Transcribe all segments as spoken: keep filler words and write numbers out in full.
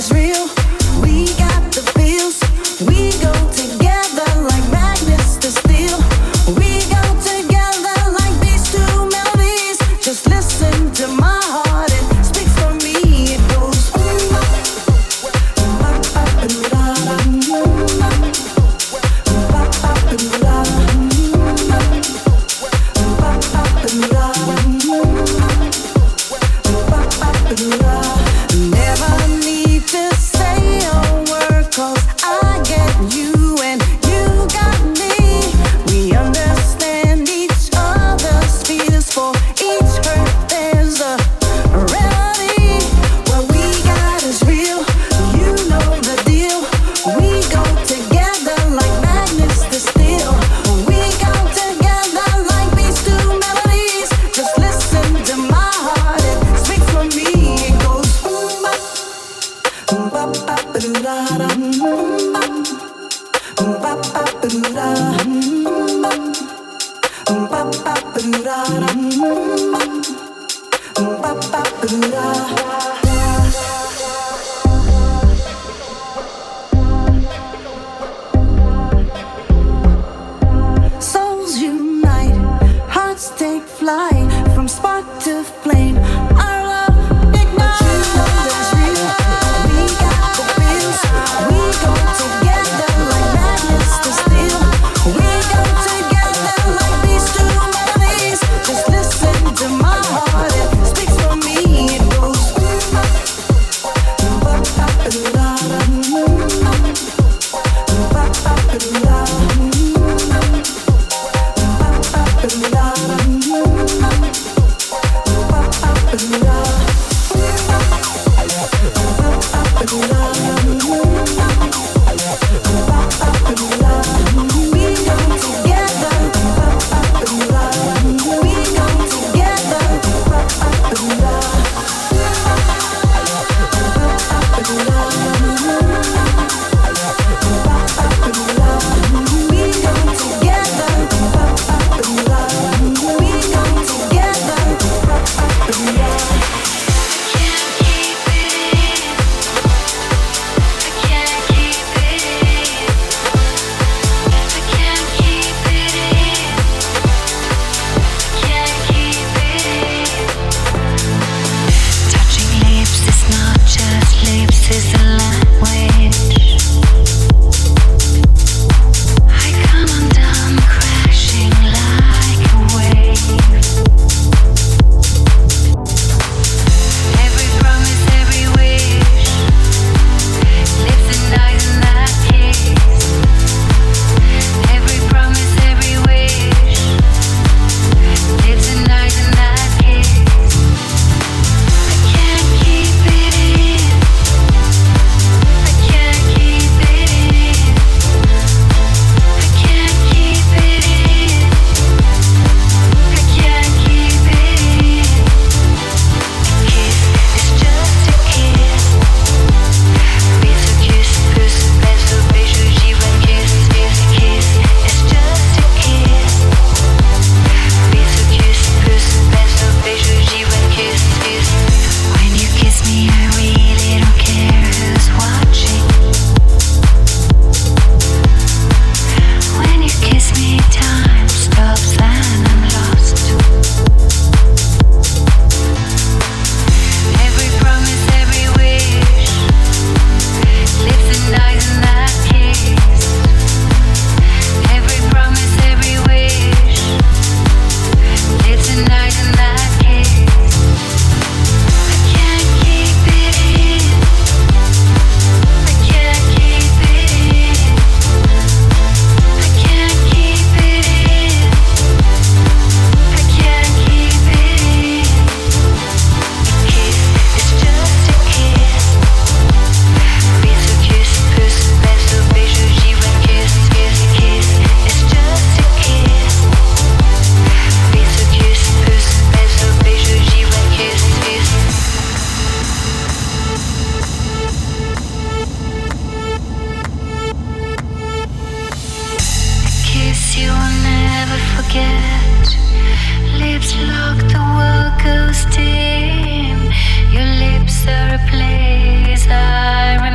Your lips are a place I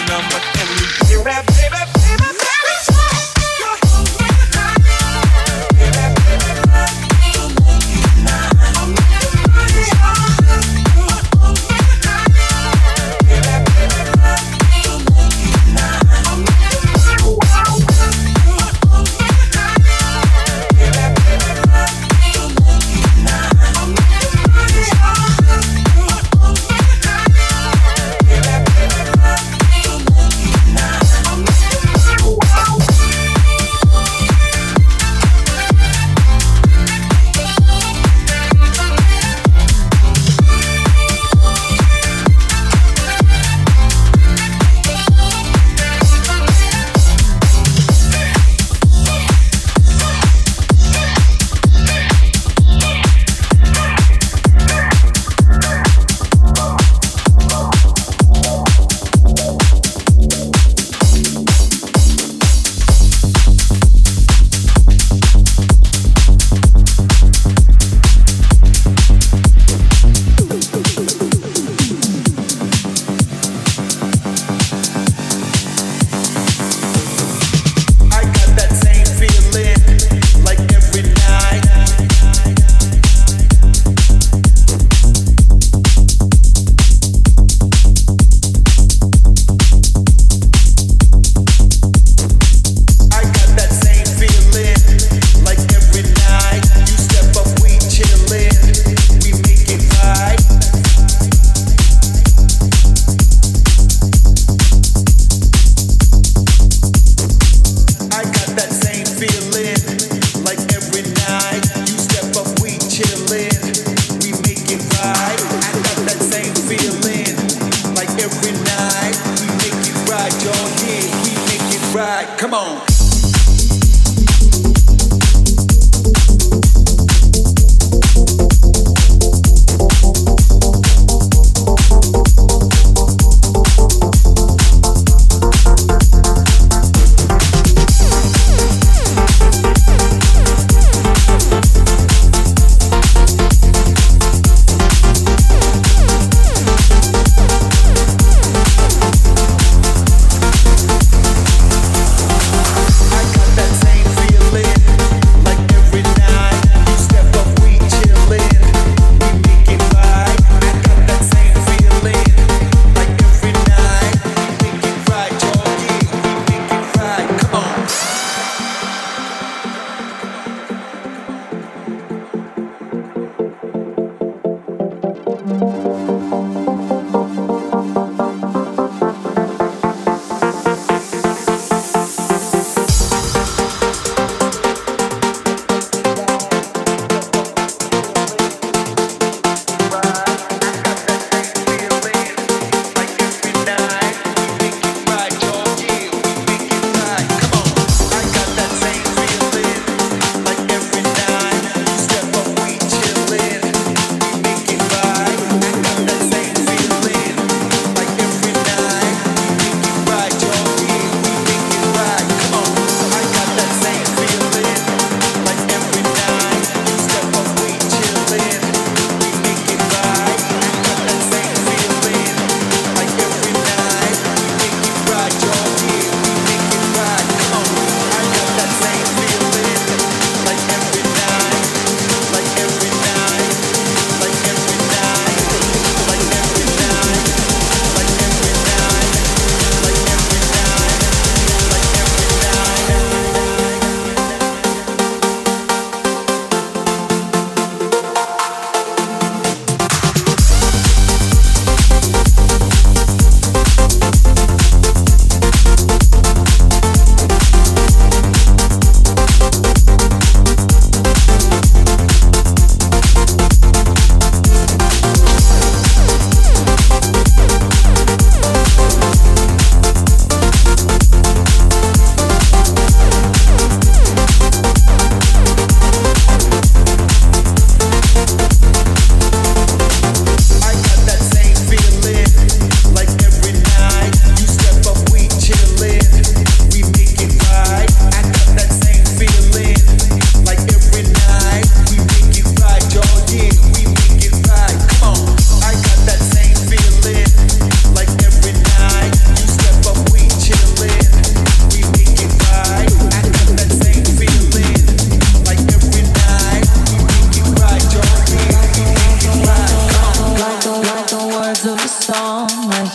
number. Can we hear that, baby, baby, baby?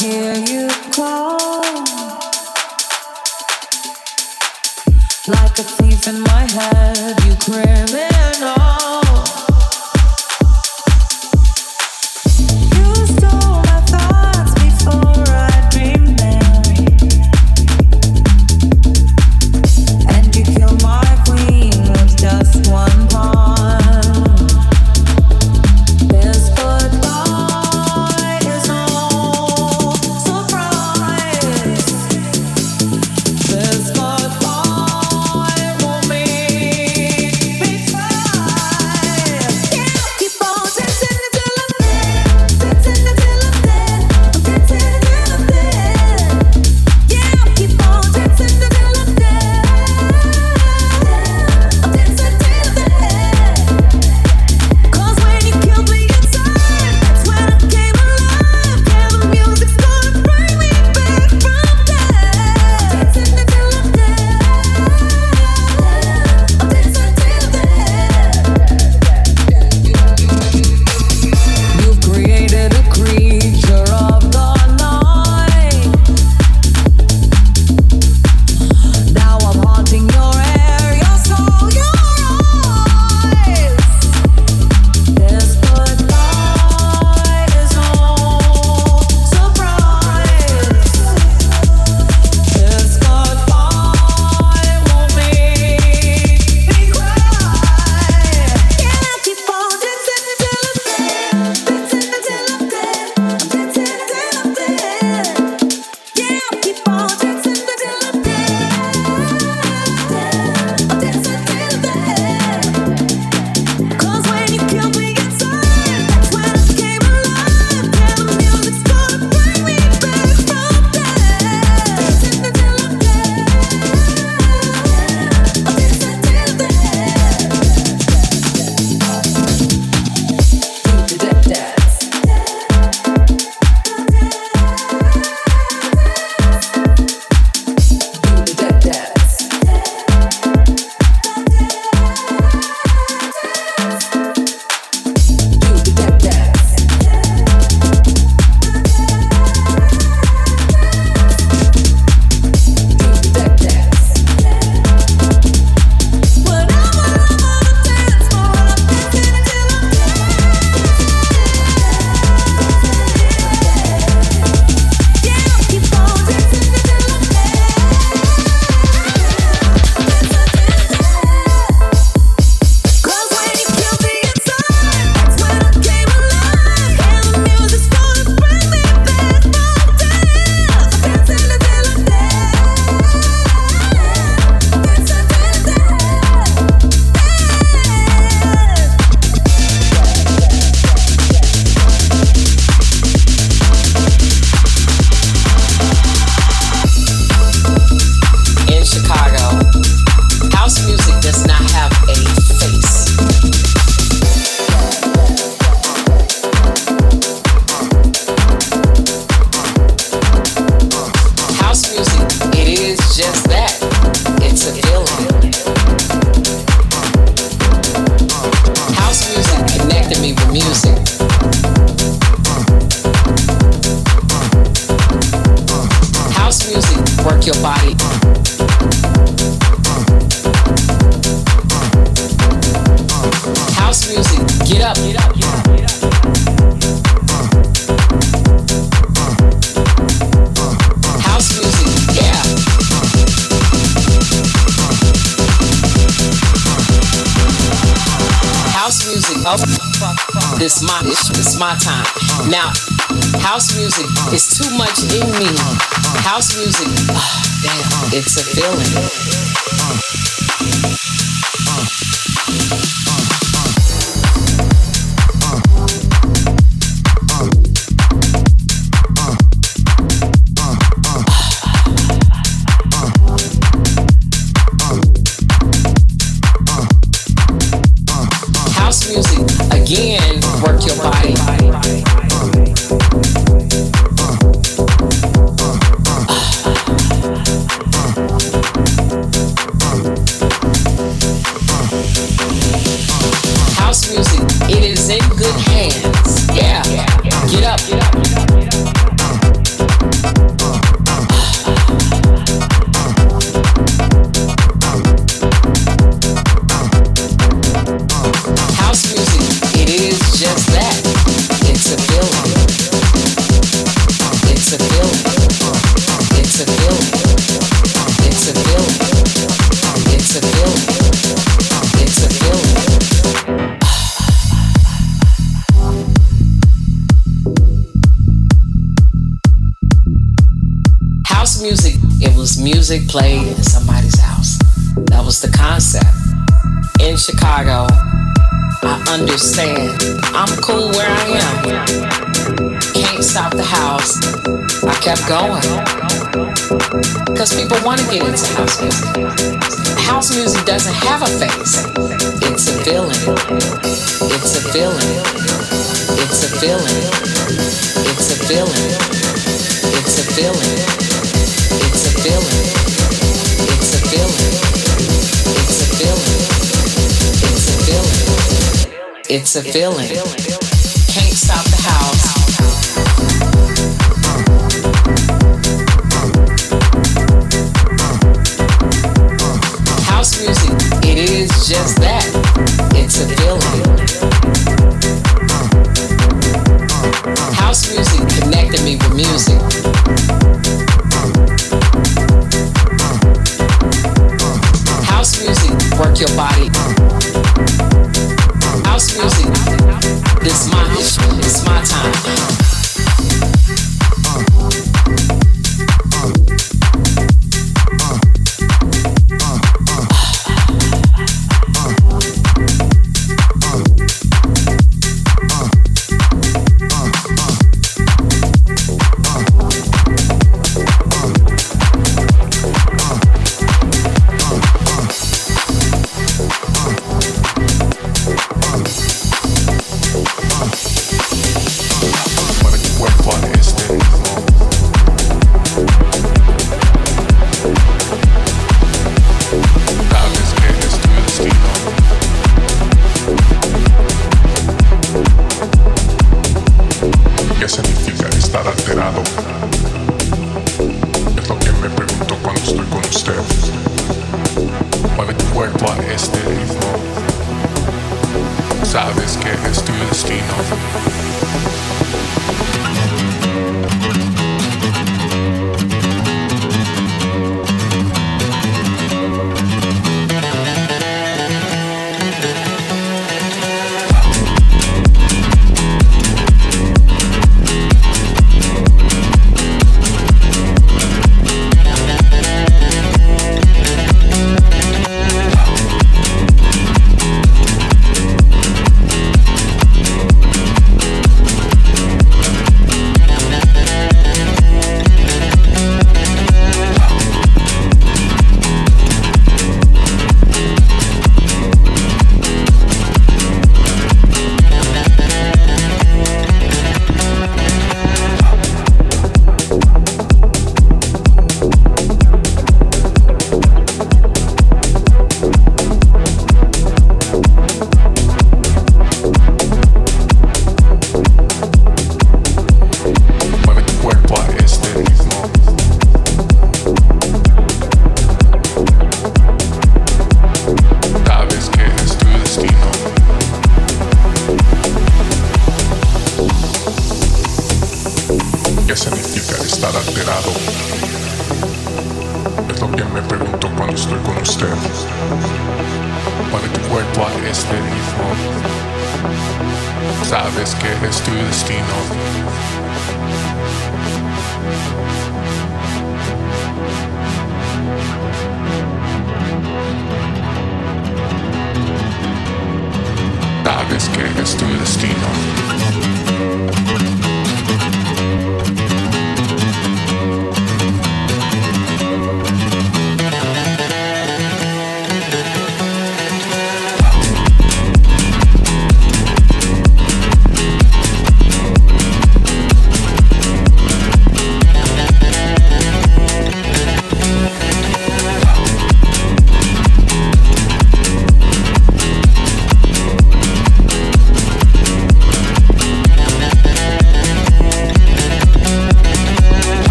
hear you call, like a thief in my head, you criminal. You stole my thoughts before I dreamed them, and you killed my queen with just one pawn. This goodbye is no surprise. This goodbye won't make me cry. Yeah, keep on dancing until I'm dead, dancing until I'm dead, I'm dancing until I'm dead. Yeah, keep on dancing until I'm dead, I'm dancing till the end. 'Cause when you killed me inside, that's when I came alive. Yeah, the music's gonna bring me back from death. I'm dancing until I'm dead, I'm dancing till the end. You've created a creature of the night. Now I'm haunting your air, your soul, your eyes. This goodbye is no surprise. This goodbye won't make me cry. Yeah, keep on dancing until I'm dead, dancing until I'm dead, I'm dancing until I'm dead. Yeah, keep on dancing until I'm dead, I'm dancing till the end. 'Cause when you killed me inside, that's when I came alive. Yeah, the music's gonna bring me back from death. Dancing until I'm dead, I'm dancing till the end. Do the death dance. Do the death dance. Do the death dance. Do the death dance. Whatever I'm on the dance floor, I'm dancing until I'm dead. Yeah, keep on dancing until I'm dead. Cause when you killed me inside, that's when I came alive. And the music's gonna bring me back from death. I'm dancing until I'm dead, I'm dancing till the end. In Chicago, house music does not have a face. House music, it is just that. It's a feeling. House music connected me with music. House music, work your body. House music, get up, get up, get up, get up. House music, yeah. House music, oh, this my this my time. Now, house music is too much in me. House music, ah, damn, it's a feeling. House music, again, work your body. House music, it was music played in somebody's house. That was the concept. In Chicago, I understand. I'm cool where I am. Can't stop the house. I kept going. Because people want to get into house music. House music doesn't have a face. It's a feeling. It's a feeling. It's a feeling. It's a feeling. It's a feeling. It's a feeling. It's a feeling. It's a feeling. It's a feeling. It's a feeling. Can't stop the house. House music, it is just that. It's a feeling. House music connected me with music. House music, work your body. House music, this my issue, it's my time.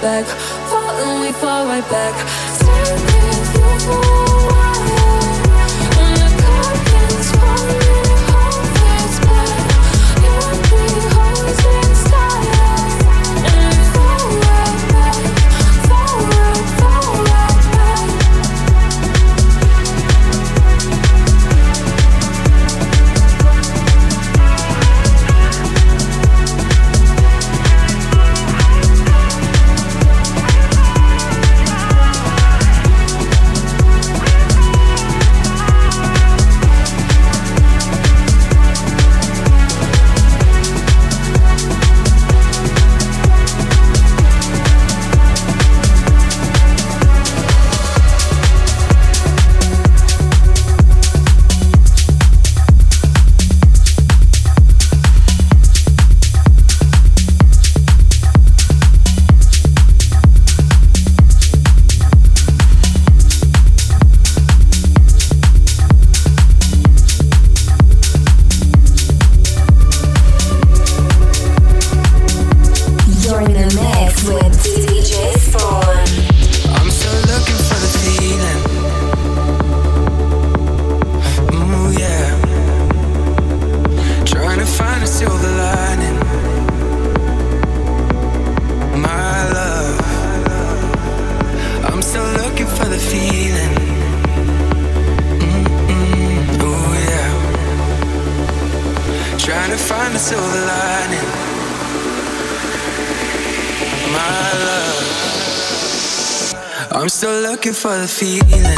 back, falling, we fall right back. Stay with you for a while. When the curtains fall, it all fades back. You and me always in style, and we fall right back, fall right, fall right back. I'm still looking for the feeling.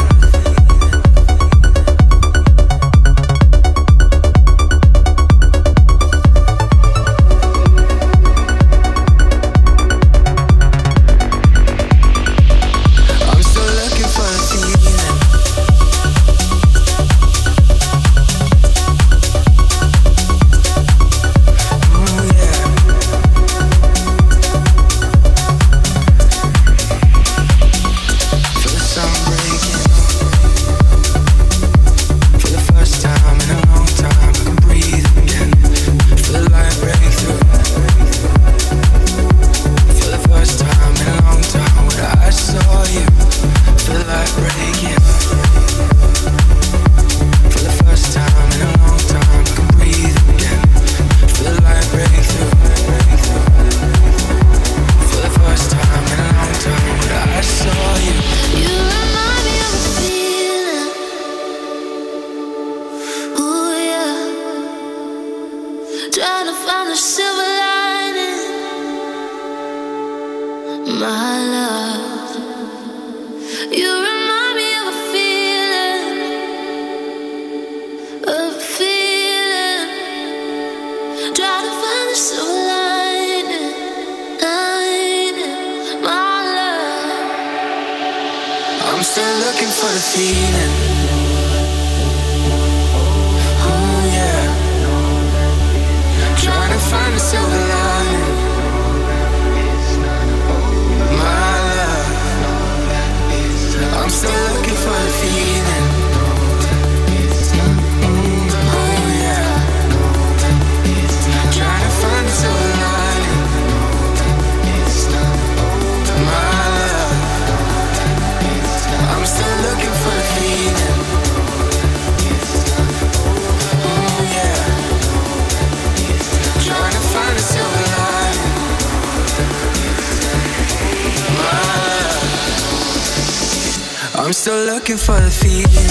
I'm still looking for the feeling.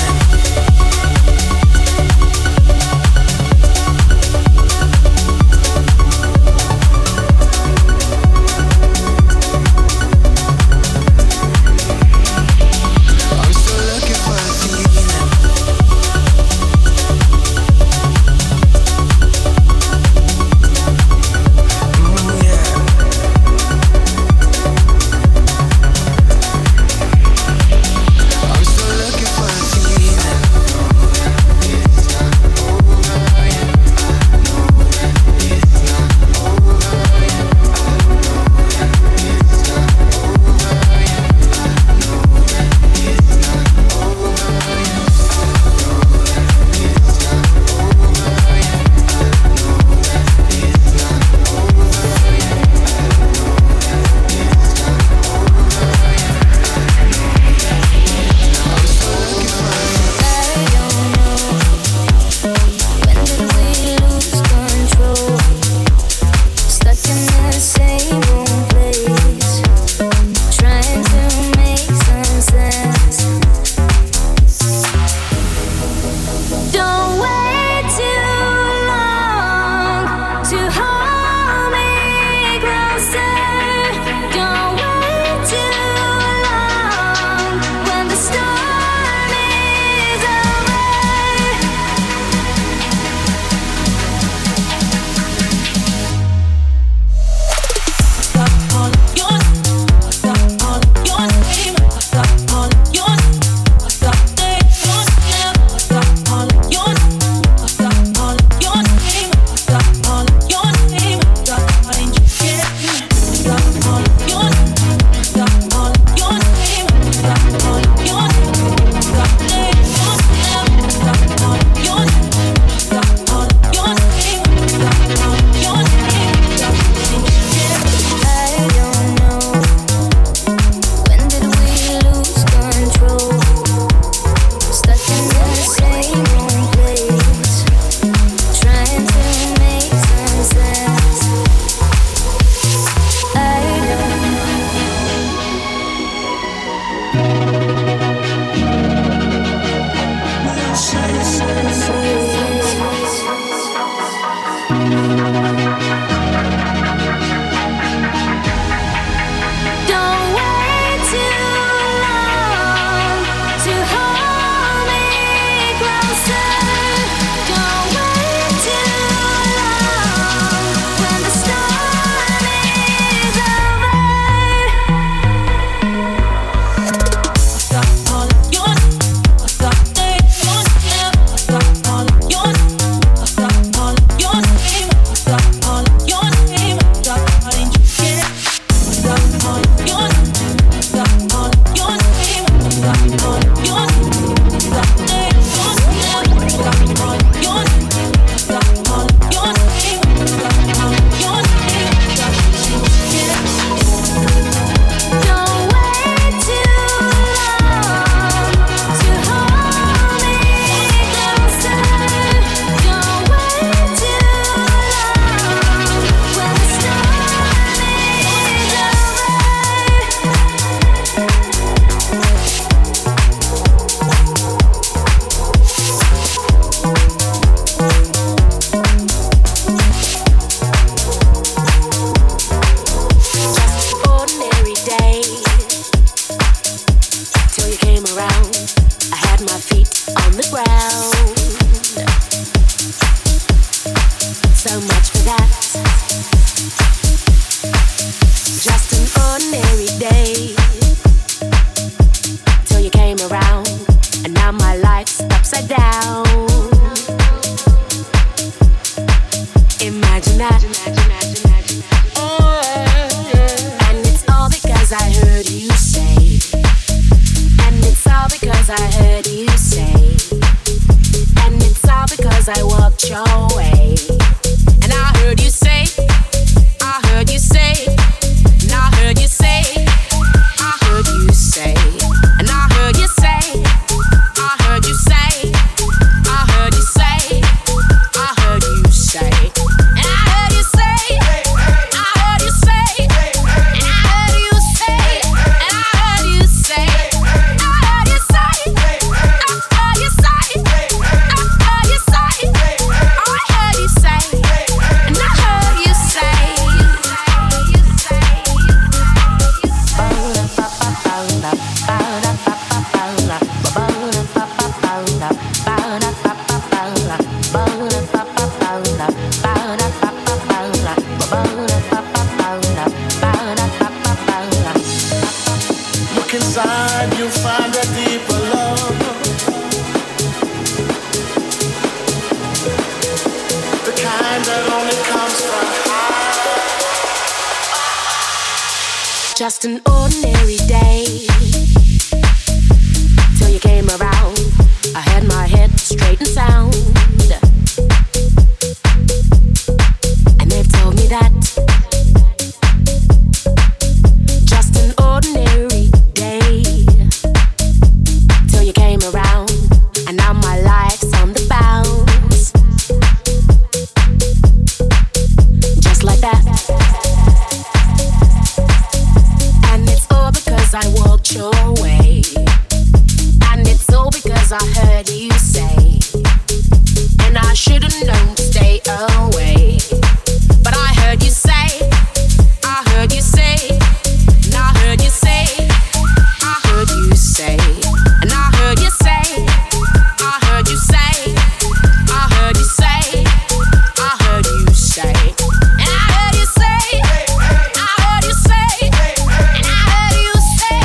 Feeling Just an ordinary day till you came around. I had my head straight and sound, and they've told me that just an ordinary day till you came around, and now my life's on the bounce, just like that. I walked your way, and it's all because I heard you say, and I should've known to stay away, but I heard you say, I heard you say, and I heard you say, I heard you say, and I heard you say, I heard you say, I heard you say, I heard you say, and I heard you say, I heard you say, and I heard you say.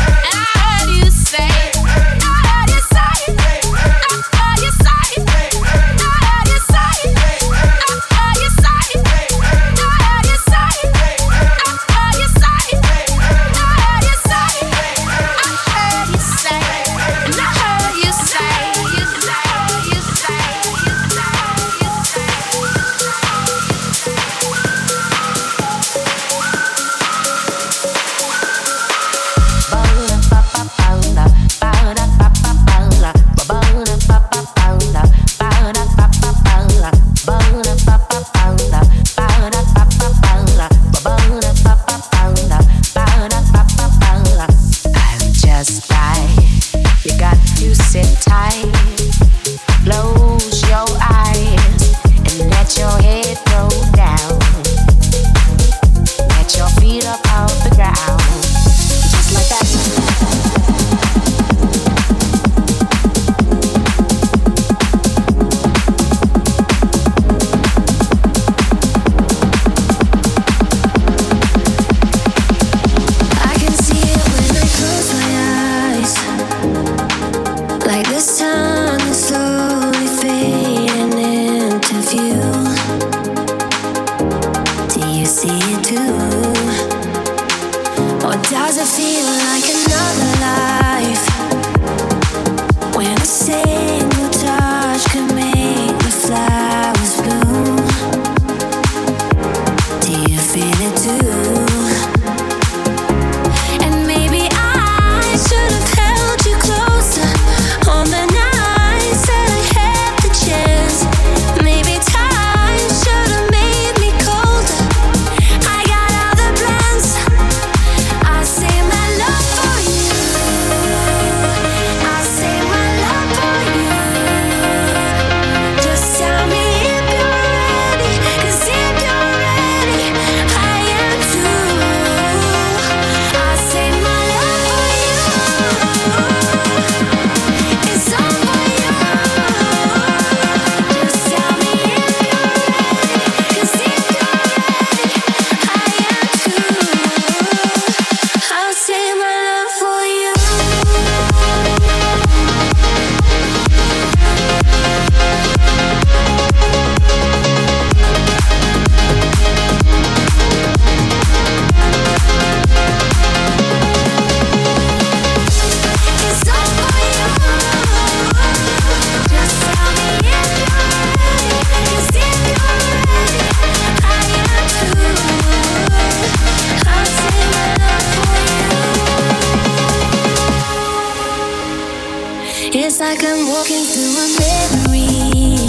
It's like I'm walking through a memory,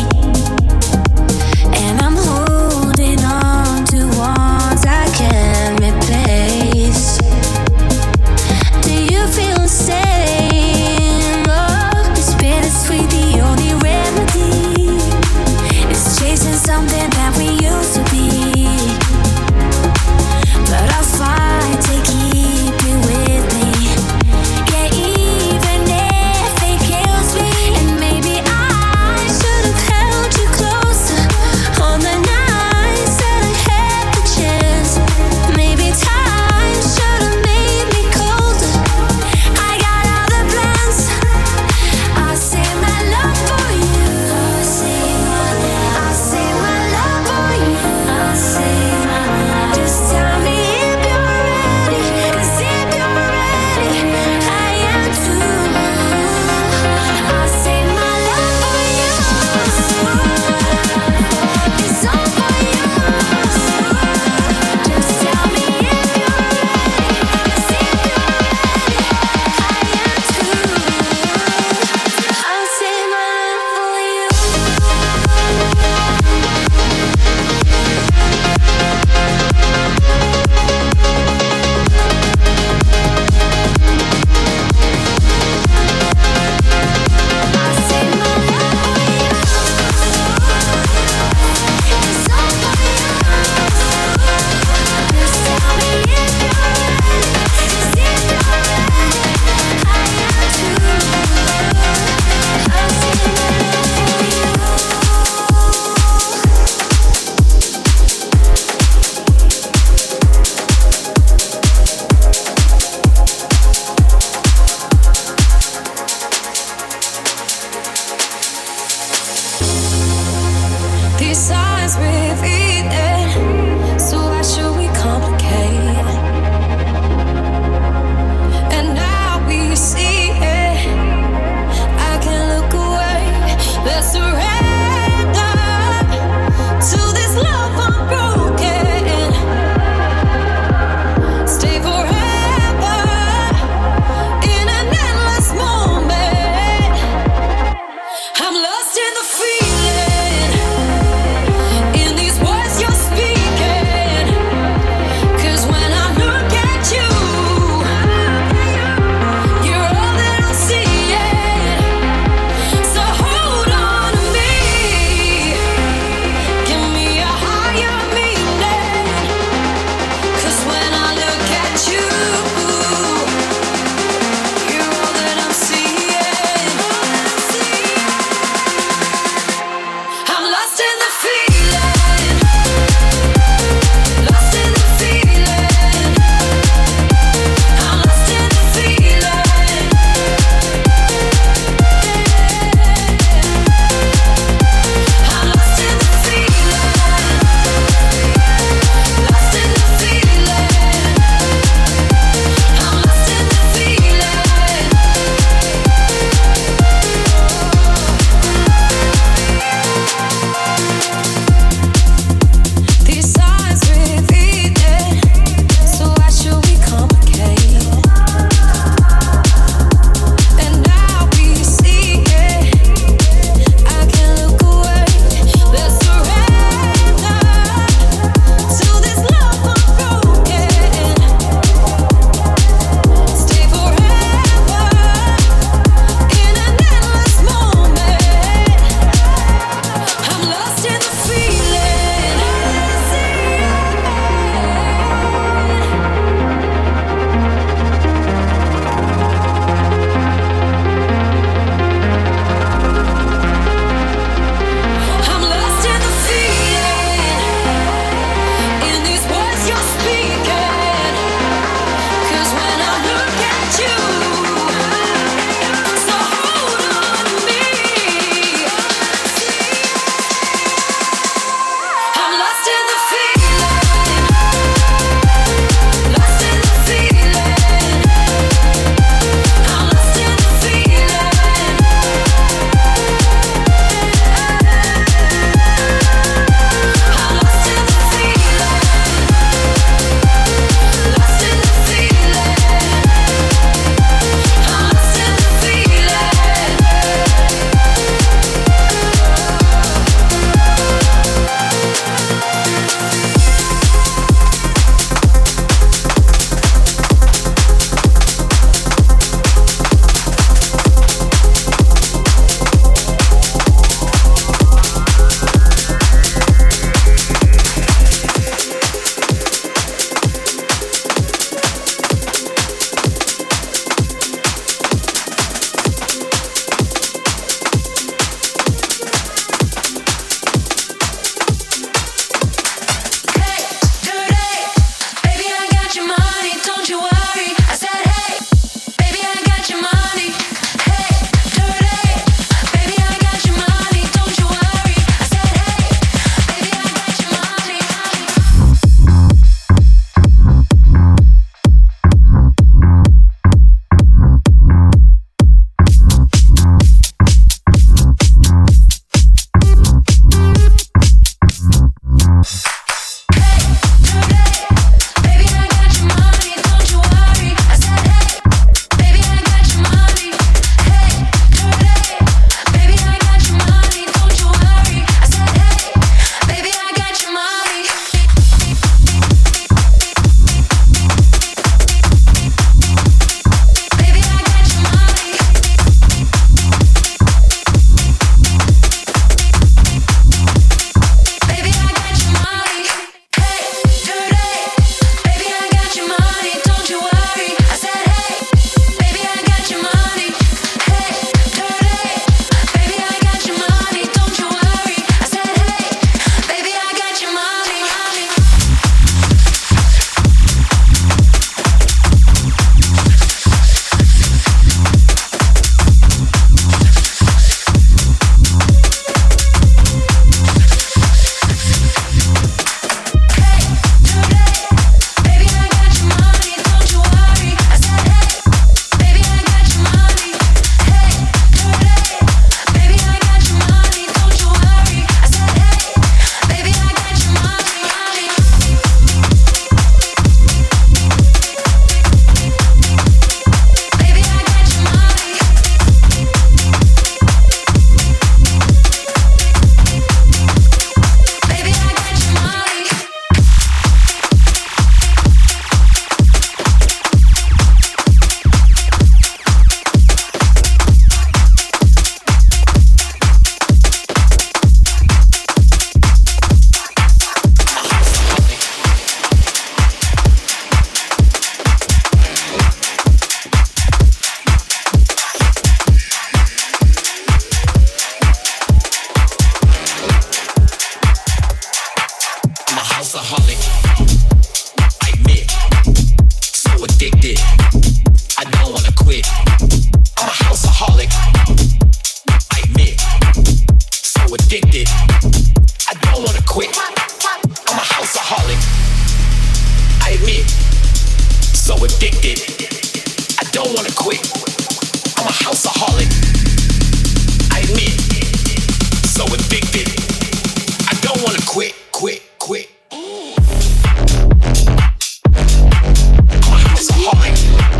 and I'm holding on to ones I can't replace. Do you feel the same? Oh, it's bittersweet, the only remedy is chasing something that we used to be. But I'll fight to keep you with me. Yeah, even if it kills me, and maybe I addicted. I don't wanna quit. I'm a houseaholic. I admit, so addicted. I don't wanna quit, quit, quit. I'm a houseaholic.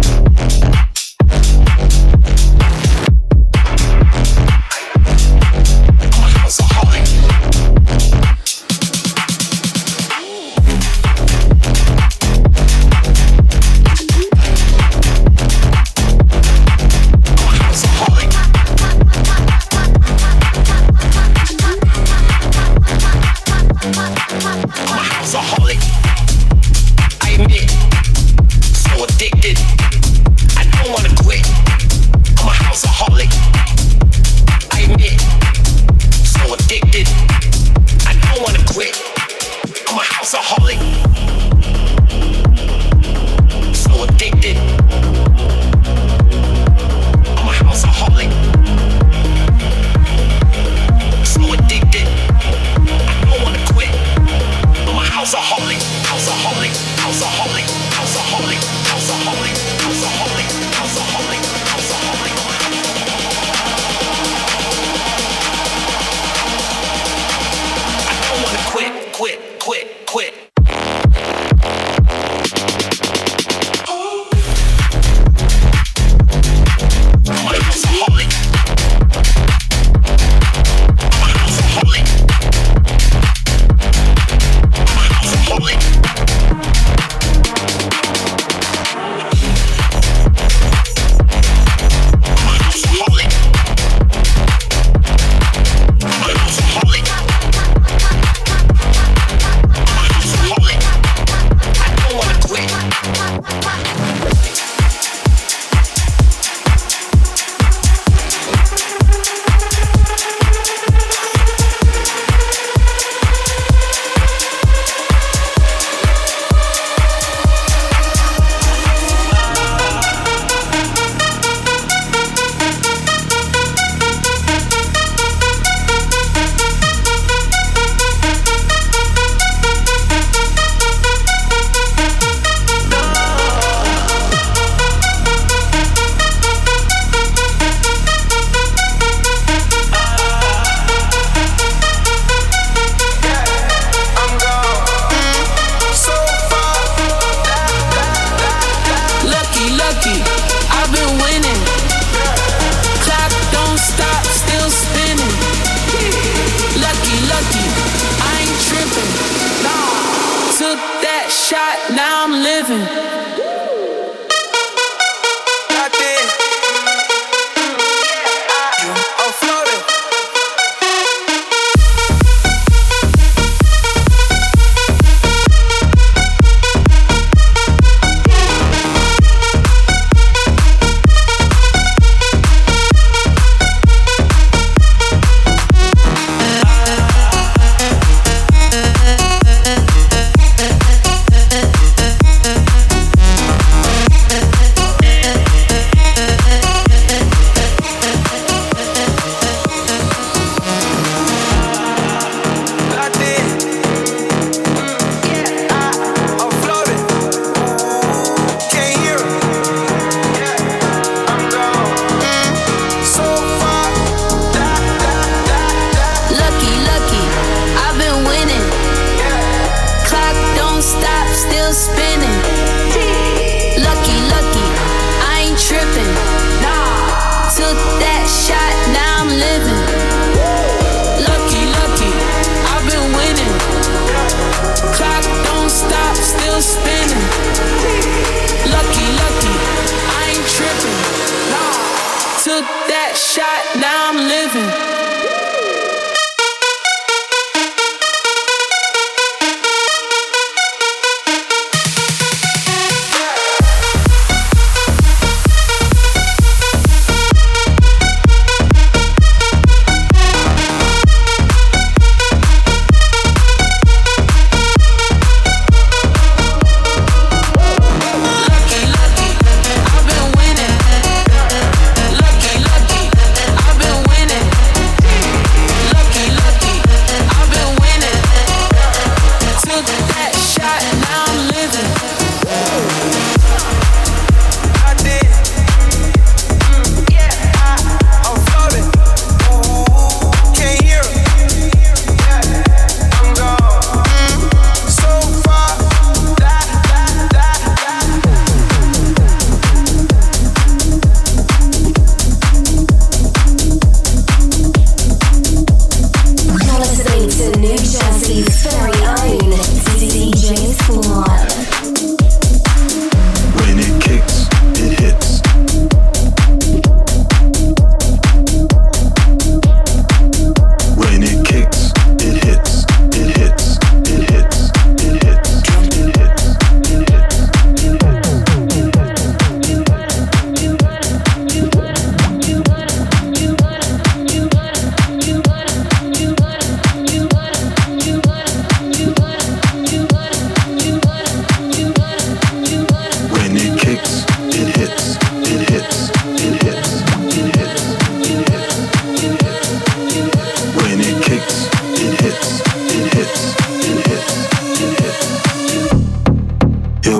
I'm a houseaholic.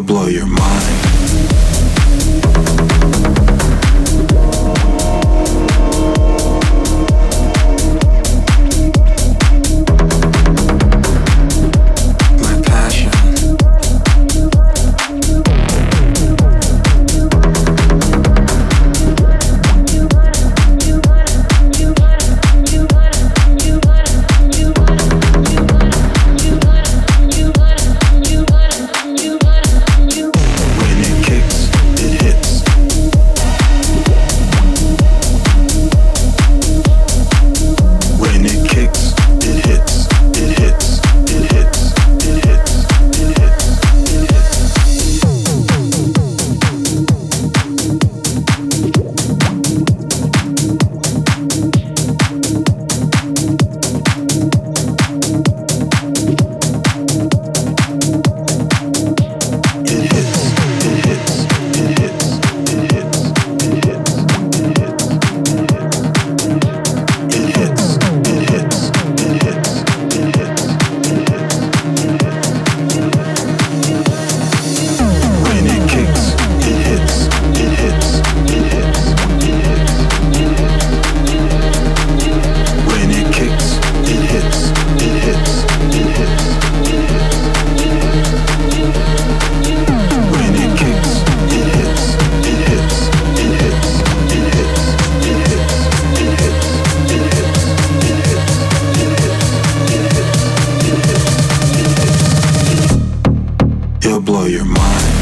blow your mind. Blow your mind.